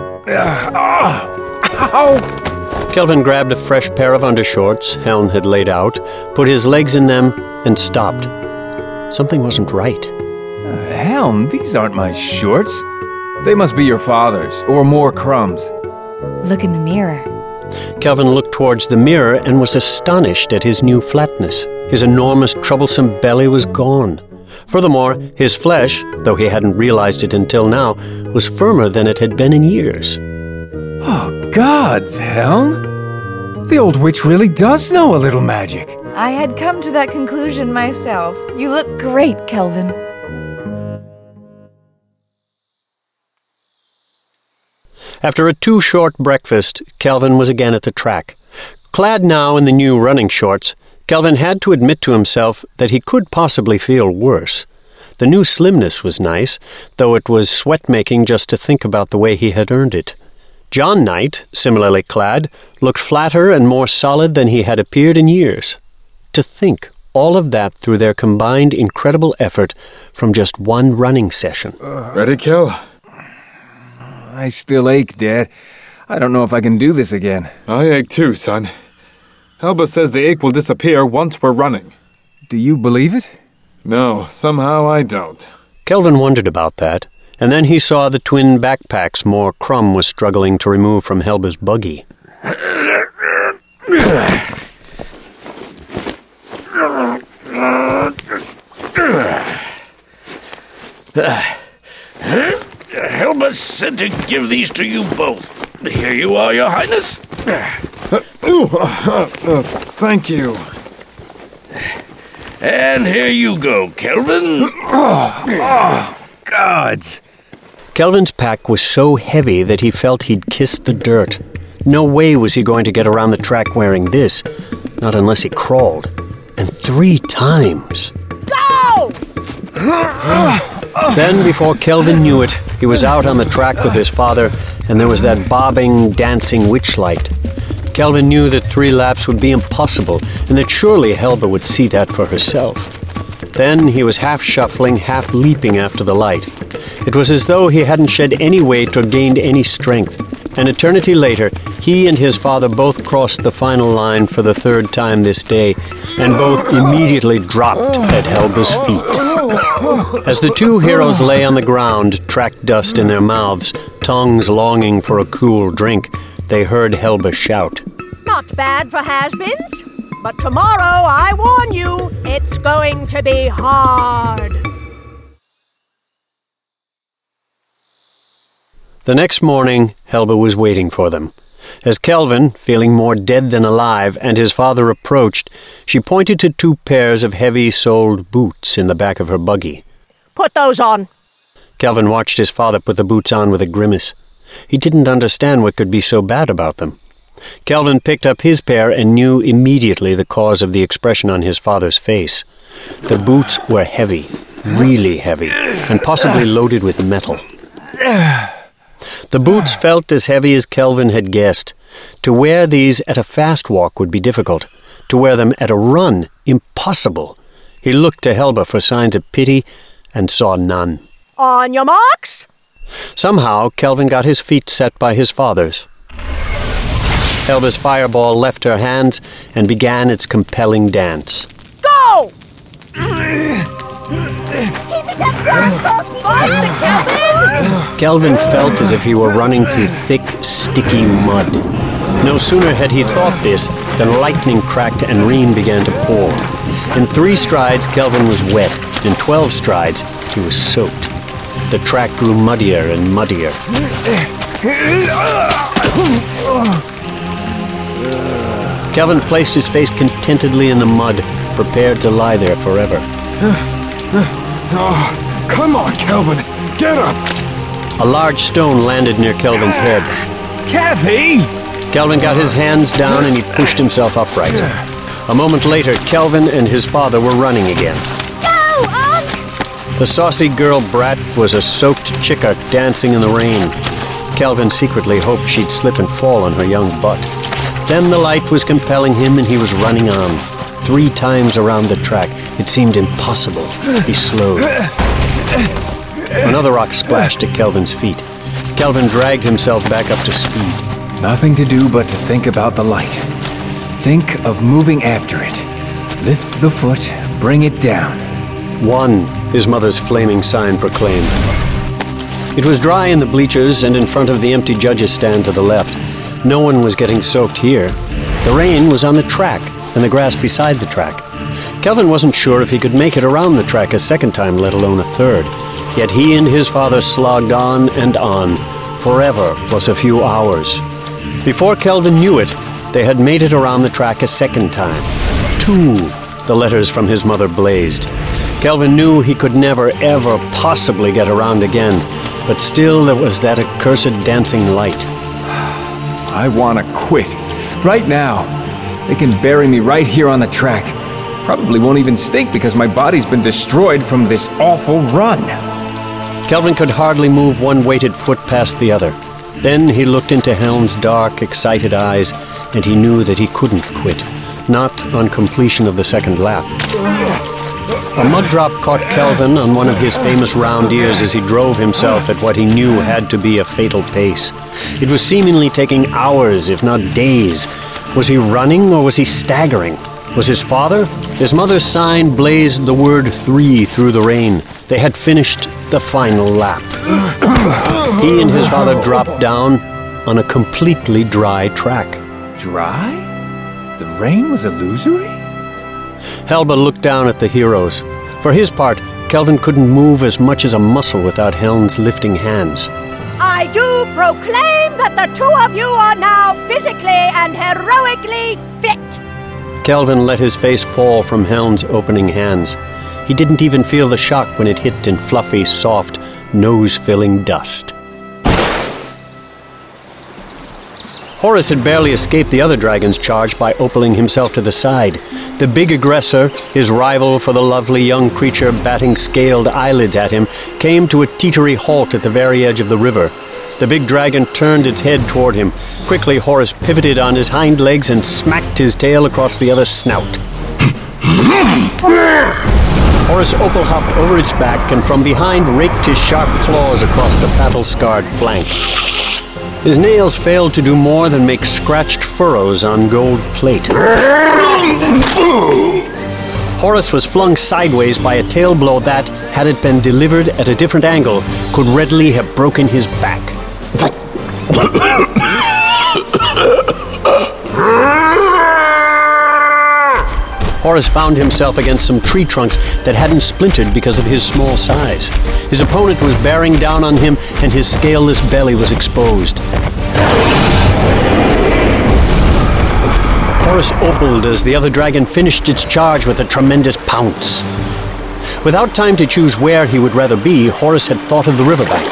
Ow! Kelvin grabbed a fresh pair of undershorts Helm had laid out, put his legs in them, and stopped. Something wasn't right. Helm, these aren't my shorts. They must be your father's, or more crumbs. Look in the mirror. Kelvin looked towards the mirror and was astonished at his new flatness. His enormous, troublesome belly was gone. Furthermore, his flesh, though he hadn't realized it until now, was firmer than it had been in years. Oh, gods, Helm! The old witch really does know a little magic. I had come to that conclusion myself. You look great, Kelvin. After a too-short breakfast, Kelvin was again at the track. Clad now in the new running shorts, Kelvin had to admit to himself that he could possibly feel worse. The new slimness was nice, though it was sweat-making just to think about the way he had earned it. John Knight, similarly clad, looked flatter and more solid than he had appeared in years. To think all of that through their combined incredible effort from just one running session. Ready, Kel? I still ache, Dad. I don't know if I can do this again. I ache too, son. Helba says the ache will disappear once we're running. Do you believe it? No, somehow I don't. Kelvin wondered about that, and then he saw the twin backpacks more Crumb was struggling to remove from Helba's buggy. Helba said to give these to you both. Here you are, Your Highness. Thank you. And here you go, Kelvin. Gods! Kelvin's pack was so heavy that he felt he'd kissed the dirt. No way was he going to get around the track wearing this, not unless he crawled. And 3 times. Go! Then, before Kelvin knew it, he was out on the track with his father, and there was that bobbing, dancing witchlight. Kelvin knew that 3 laps would be impossible, and that surely Helba would see that for herself. Then he was half shuffling, half leaping after the light. It was as though he hadn't shed any weight or gained any strength. An eternity later, he and his father both crossed the final line for the 3rd time this day, and both immediately dropped at Helba's feet. As the 2 heroes lay on the ground, track dust in their mouths, tongues longing for a cool drink, they heard Helba shout. Not bad for has-beens, but tomorrow, I warn you, it's going to be hard. The next morning, Helba was waiting for them. As Kelvin, feeling more dead than alive, and his father approached, she pointed to 2 pairs of heavy-soled boots in the back of her buggy. Put those on. Kelvin watched his father put the boots on with a grimace. He didn't understand what could be so bad about them. Kelvin picked up his pair and knew immediately the cause of the expression on his father's face. The boots were heavy, really heavy, and possibly loaded with metal. The boots felt as heavy as Kelvin had guessed. To wear these at a fast walk would be difficult. To wear them at a run, impossible. He looked to Helba for signs of pity and saw none. On your marks. Somehow, Kelvin got his feet set by his father's. Helba's fireball left her hands and began its compelling dance. Go! Kelvin felt as if he were running through thick, sticky mud. No sooner had he thought this than lightning cracked and rain began to pour. In 3 strides, Kelvin was wet. In 12 strides, he was soaked. The track grew muddier and muddier. Kelvin placed his face contentedly in the mud, prepared to lie there forever. Oh, come on, Kelvin. Get up. A large stone landed near Kelvin's head. Kathy! Kelvin got his hands down and he pushed himself upright. A moment later, Kelvin and his father were running again. Go, Unc! The saucy girl brat was a soaked chica dancing in the rain. Kelvin secretly hoped she'd slip and fall on her young butt. Then the light was compelling him and he was running on. 3 times around the track. It seemed impossible. He slowed. Another rock splashed at Kelvin's feet. Kelvin dragged himself back up to speed. Nothing to do but to think about the light. Think of moving after it. Lift the foot, bring it down. 1, his mother's flaming sign proclaimed. It was dry in the bleachers and in front of the empty judge's stand to the left. No one was getting soaked here. The rain was on the track and the grass beside the track. Kelvin wasn't sure if he could make it around the track a second time, let alone a third. Yet he and his father slogged on and on. Forever plus a few hours. Before Kelvin knew it, they had made it around the track a second time. 2, the letters from his mother blazed. Kelvin knew he could never, ever possibly get around again, but still there was that accursed dancing light. I want to quit. Right now. They can bury me right here on the track. Probably won't even stink because my body's been destroyed from this awful run. Kelvin could hardly move one weighted foot past the other. Then he looked into Helm's dark, excited eyes, and he knew that he couldn't quit. Not on completion of the second lap. A mud drop caught Kelvin on one of his famous round ears as he drove himself at what he knew had to be a fatal pace. It was seemingly taking hours, if not days. Was he running or was he staggering? Was his father? His mother's sign blazed the word 3 through the rain. They had finished the final lap. He and his father dropped down on a completely dry track. Dry? The rain was illusory? Helba looked down at the heroes. For his part, Kelvin couldn't move as much as a muscle without Helm's lifting hands. I do proclaim that the 2 of you are now physically and heroically fit. Kelvin let his face fall from Helm's opening hands. He didn't even feel the shock when it hit in fluffy, soft, nose-filling dust. Horus had barely escaped the other dragon's charge by opaling himself to the side. The big aggressor, his rival for the lovely young creature batting scaled eyelids at him, came to a teetery halt at the very edge of the river. The big dragon turned its head toward him. Quickly, Horus pivoted on his hind legs and smacked his tail across the other's snout. Horus opal-hopped over its back and from behind raked his sharp claws across the battle-scarred flank. His nails failed to do more than make scratched furrows on gold plate. Horus was flung sideways by a tail blow that, had it been delivered at a different angle, could readily have broken his back. Horus found himself against some tree trunks that hadn't splintered because of his small size. His opponent was bearing down on him, and his scaleless belly was exposed. Horus opaled as the other dragon finished its charge with a tremendous pounce. Without time to choose where he would rather be, Horus had thought of the riverbank.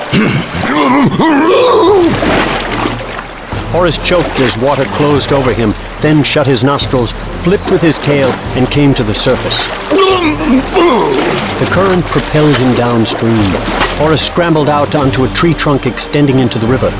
Horus choked as water closed over him, then shut his nostrils, flipped with his tail, and came to the surface. The current propelled him downstream. Horus scrambled out onto a tree trunk extending into the river.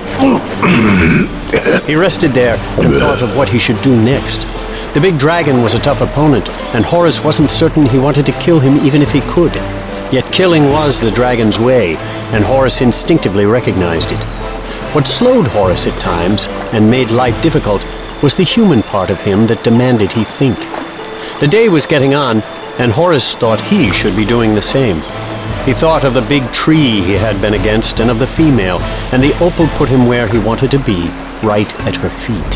He rested there and thought of what he should do next. The big dragon was a tough opponent, and Horus wasn't certain he wanted to kill him even if he could. Yet killing was the dragon's way, and Horus instinctively recognized it. What slowed Horus at times, and made life difficult, was the human part of him that demanded he think. The day was getting on, and Horus thought he should be doing the same. He thought of the big tree he had been against and of the female, and the opal put him where he wanted to be, right at her feet.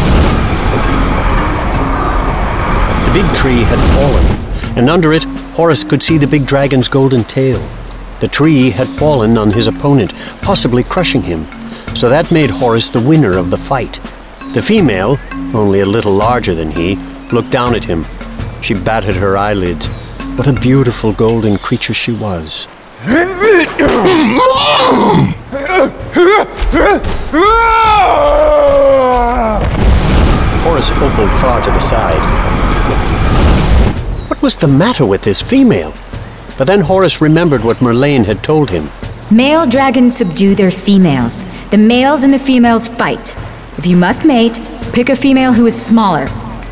The big tree had fallen, and under it, Horus could see the big dragon's golden tail. The tree had fallen on his opponent, possibly crushing him. so that made Horace the winner of the fight. The female, only a little larger than he, looked down at him. She batted her eyelids. What a beautiful golden creature she was. Horace opaled far to the side. What was the matter with this female? But then Horace remembered what Merlane had told him. Male dragons subdue their females. The males and the females fight. If you must mate, pick a female who is smaller.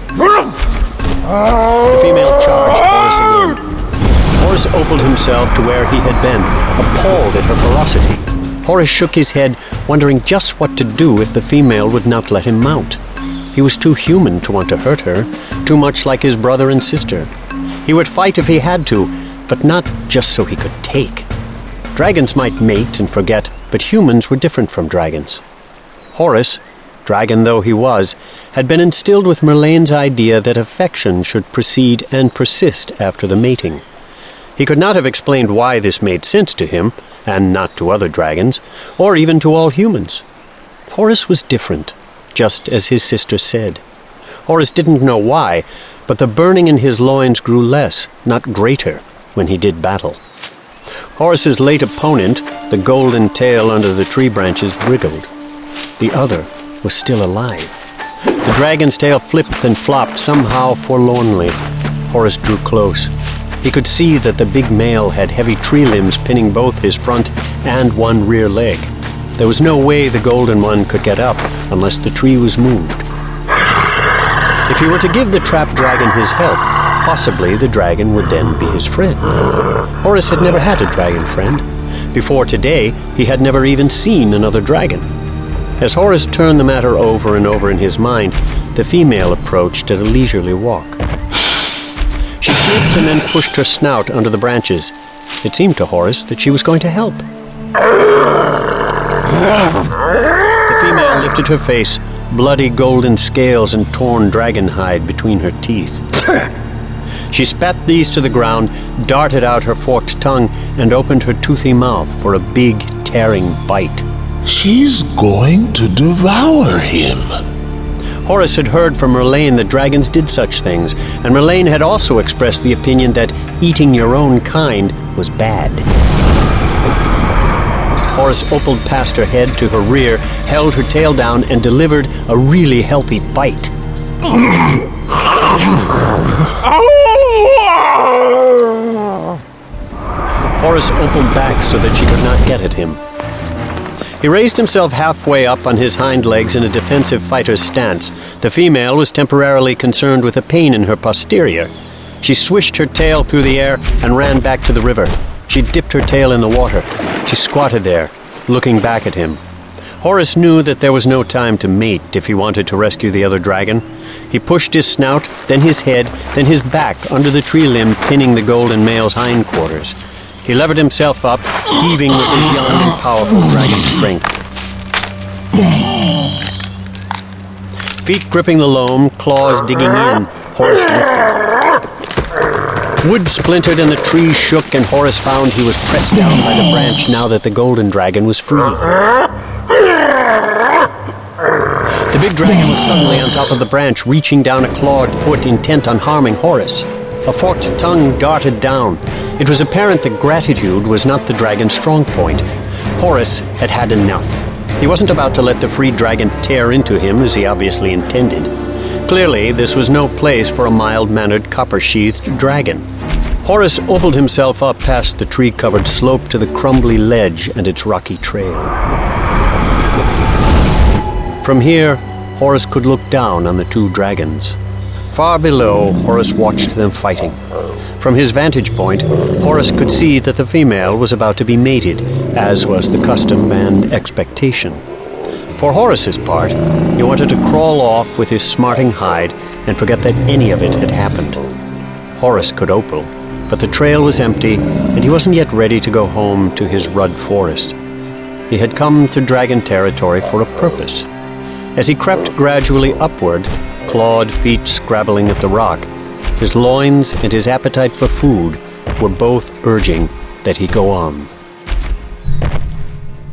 The female charged Horace again. Horace opaled himself to where he had been, appalled at her ferocity. Horace shook his head, wondering just what to do if the female would not let him mount. He was too human to want to hurt her, too much like his brother and sister. He would fight if he had to, but not just so he could take. Dragons might mate and forget, but humans were different from dragons. Horace, dragon though he was, had been instilled with Merlane's idea that affection should precede and persist after the mating. He could not have explained why this made sense to him, and not to other dragons, or even to all humans. Horace was different, just as his sister said. Horace didn't know why, but the burning in his loins grew less, not greater, when he did battle. Horace's late opponent, the golden tail under the tree branches, wriggled. The other was still alive. The dragon's tail flipped and flopped somehow forlornly. Horace drew close. He could see that the big male had heavy tree limbs pinning both his front and one rear leg. There was no way the golden one could get up unless the tree was moved. If he were to give the trapped dragon his help, possibly the dragon would then be his friend. Horace had never had a dragon friend. Before today, he had never even seen another dragon. As Horace turned the matter over and over in his mind, the female approached at a leisurely walk. She sniffed and then pushed her snout under the branches. It seemed to Horace that she was going to help. The female lifted her face, bloody golden scales and torn dragon hide between her teeth. She spat these to the ground, darted out her forked tongue, and opened her toothy mouth for a big, tearing bite. She's going to devour him. Horace had heard from Merlane that dragons did such things, and Merlane had also expressed the opinion that eating your own kind was bad. Horace opaled past her head to her rear, held her tail down, and delivered a really healthy bite. Horace opaled back so that she could not get at him. He raised himself halfway up on his hind legs in a defensive fighter's stance. The female was temporarily concerned with a pain in her posterior. She swished her tail through the air and ran back to the river. She dipped her tail in the water. She squatted there, looking back at him. Horace knew that there was no time to mate if he wanted to rescue the other dragon. He pushed his snout, then his head, then his back under the tree limb pinning the golden male's hindquarters. He levered himself up, heaving with his young and powerful dragon strength. Feet gripping the loam, claws digging in, Horace lifted. Wood splintered and the trees shook, and Horace found he was pressed down by the branch now that the golden dragon was free. The big dragon was suddenly on top of the branch, reaching down a clawed foot intent on harming Horace. A forked tongue darted down. It was apparent that gratitude was not the dragon's strong point. Horace had had enough. He wasn't about to let the free dragon tear into him as he obviously intended. Clearly, this was no place for a mild-mannered, copper-sheathed dragon. Horace opaled himself up past the tree-covered slope to the crumbly ledge and its rocky trail. From here, Horace could look down on the two dragons. Far below, Horace watched them fighting. From his vantage point, Horace could see that the female was about to be mated, as was the custom and expectation. For Horace's part, he wanted to crawl off with his smarting hide and forget that any of it had happened. Horace could opal, but the trail was empty, and he wasn't yet ready to go home to his Rudd Forest. He had come to dragon territory for a purpose. As he crept gradually upward, clawed feet scrabbling at the rock, his loins and his appetite for food were both urging that he go on.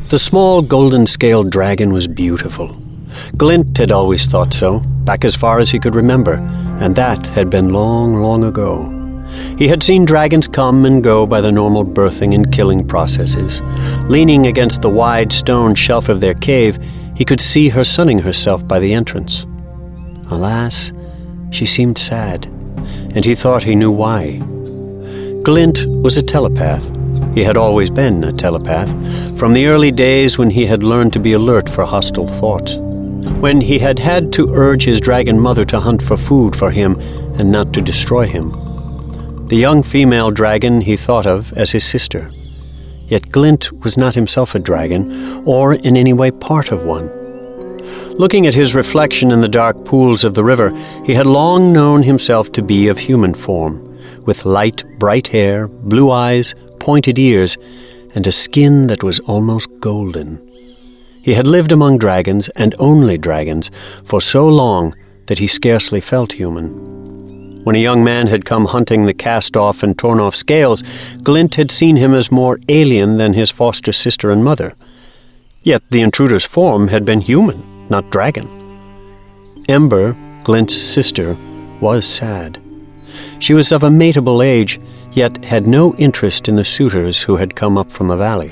The small golden-scaled dragon was beautiful. Glint had always thought so, back as far as he could remember, and that had been long, long ago. He had seen dragons come and go by the normal birthing and killing processes. Leaning against the wide stone shelf of their cave, he could see her sunning herself by the entrance. Alas, she seemed sad, and he thought he knew why. Glint was a telepath. He had always been a telepath, from the early days when he had learned to be alert for hostile thoughts, when he had had to urge his dragon mother to hunt for food for him and not to destroy him. The young female dragon he thought of as his sister. Yet Glint was not himself a dragon, or in any way part of one. Looking at his reflection in the dark pools of the river, he had long known himself to be of human form, with light, bright hair, blue eyes, pointed ears, and a skin that was almost golden. He had lived among dragons, and only dragons, for so long that he scarcely felt human. When a young man had come hunting the cast-off and torn-off scales, Glint had seen him as more alien than his foster sister and mother. Yet the intruder's form had been human, not dragon. Ember, Glint's sister, was sad. She was of a mateable age, yet had no interest in the suitors who had come up from the valley.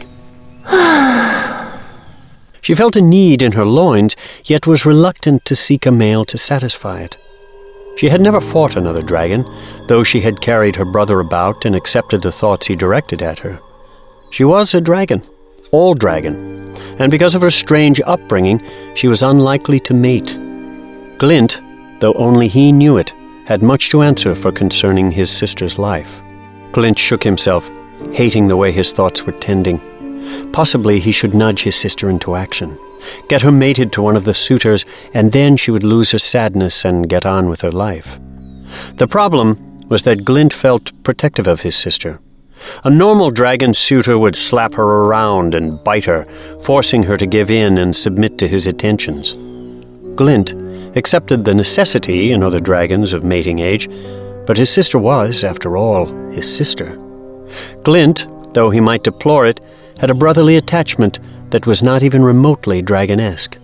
She felt a need in her loins, yet was reluctant to seek a male to satisfy it. She had never fought another dragon, though she had carried her brother about and accepted the thoughts he directed at her. She was a dragon, all dragon, and because of her strange upbringing, she was unlikely to mate. Glint, though only he knew it, had much to answer for concerning his sister's life. Glint shook himself, hating the way his thoughts were tending. Possibly he should nudge his sister into action, get her mated to one of the suitors, and then she would lose her sadness and get on with her life. The problem was that Glint felt protective of his sister. A normal dragon suitor would slap her around and bite her, forcing her to give in and submit to his attentions. Glint accepted the necessity in other dragons of mating age, but his sister was, after all, his sister. Glint, though he might deplore it, had a brotherly attachment that was not even remotely dragonesque.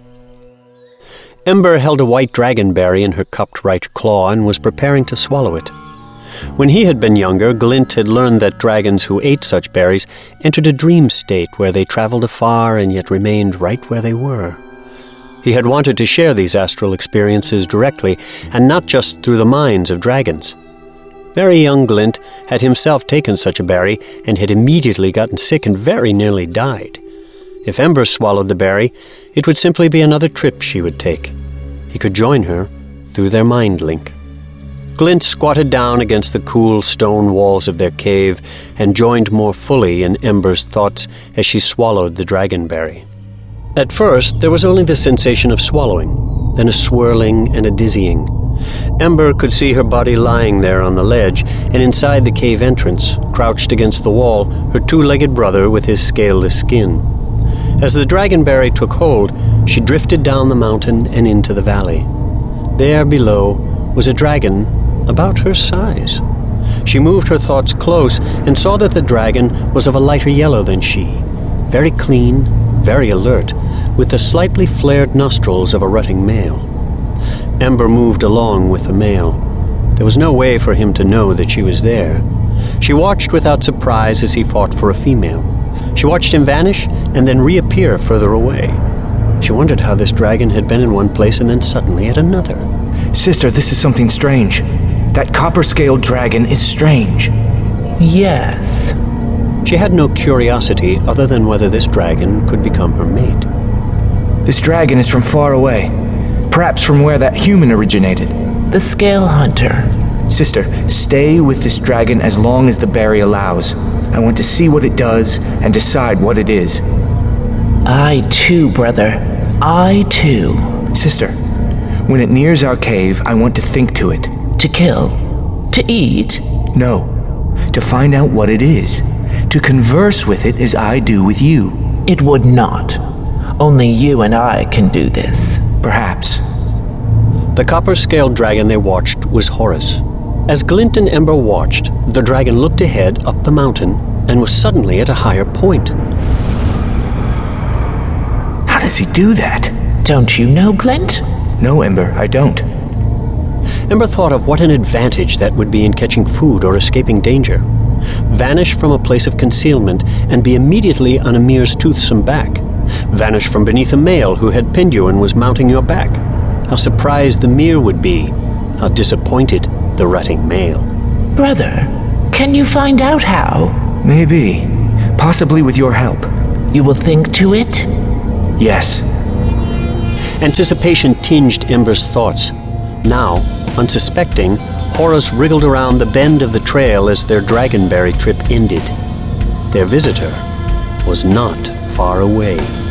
Ember held a white dragonberry in her cupped right claw and was preparing to swallow it. When he had been younger, Glint had learned that dragons who ate such berries entered a dream state where they traveled afar and yet remained right where they were. He had wanted to share these astral experiences directly, and not just through the minds of dragons. Very young Glint had himself taken such a berry and had immediately gotten sick and very nearly died. If Ember swallowed the berry, it would simply be another trip she would take. He could join her through their mind link. Glint squatted down against the cool stone walls of their cave and joined more fully in Ember's thoughts as she swallowed the dragonberry. At first, there was only the sensation of swallowing, then a swirling and a dizzying. Ember could see her body lying there on the ledge, and inside the cave entrance, crouched against the wall, her two-legged brother with his scaleless skin. As the dragonberry took hold, she drifted down the mountain and into the valley. There below was a dragon about her size. She moved her thoughts close and saw that the dragon was of a lighter yellow than she, very clean, very alert, with the slightly flared nostrils of a rutting male. Ember moved along with the male. There was no way for him to know that she was there. She watched without surprise as he fought for a female. She watched him vanish and then reappear further away. She wondered how this dragon had been in one place and then suddenly at another. Sister, this is something strange. That copper-scaled dragon is strange. Yes. She had no curiosity other than whether this dragon could become her mate. This dragon is from far away. Perhaps from where that human originated. The Scale Hunter. Sister, stay with this dragon as long as the berry allows. I want to see what it does and decide what it is. I too, brother. I too. Sister, when it nears our cave, I want to think to it. To kill? To eat? No. To find out what it is. To converse with it as I do with you. It would not. Only you and I can do this. Perhaps. The copper-scaled dragon they watched was Horus. As Glint and Ember watched, the dragon looked ahead up the mountain and was suddenly at a higher point. does he do that? Don't you know, Glint? No, Ember, I don't. Ember thought of what an advantage that would be in catching food or escaping danger. Vanish from a place of concealment and be immediately on Amir's toothsome back. Vanish from beneath a male who had pinned you and was mounting your back. How surprised Amir would be. How disappointed the ratting male. Brother, can you find out how? Maybe. Possibly with your help. You will think to it? Yes. Anticipation tinged Ember's thoughts. Now, unsuspecting, Horus wriggled around the bend of the trail as their dragonberry trip ended. Their visitor was not far away.